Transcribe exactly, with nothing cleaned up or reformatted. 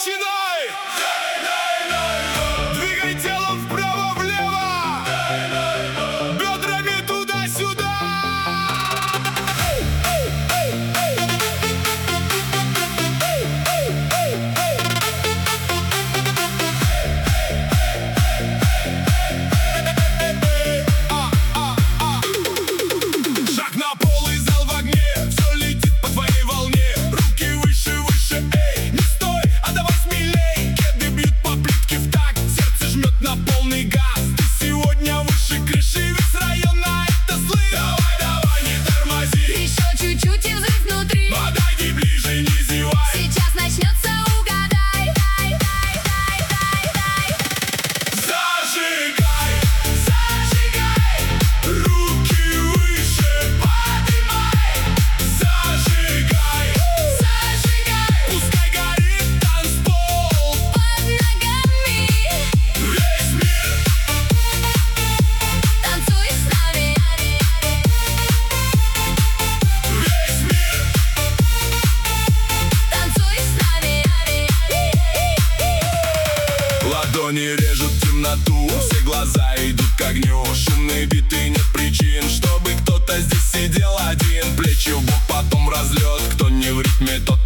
начинай! Двигай телом вправо-влево, бедрами туда-сюда. Шаг на пол и зал в огне, все летит по твоей волне. Руки выше, выше, эй, не стой, а давай смелей. Кеды бьют по плитке в такт, сердце жмет на полный газ. Ты сегодня выше крыши, весь район на это злый. Давай, давай, не тормози, Еще чуть-чуть и взрыв внутри. подойди ближе, не зевай. Сейчас начнется, угадай. Дай, дай, дай, дай, дай. Зажигай, зажигай, руки выше поднимай. Зажигай, Зажигай пускай горит танцпол. под ногами. Весь мир Танцуй с нами. Весь мир Танцуй с нами. ладони режут темноту, все глаза идут к огню. Шумные биты, нет причин, чтобы кто-то здесь сидел один. Плечи в бок, потом в разлет. Кто не в ритме, тот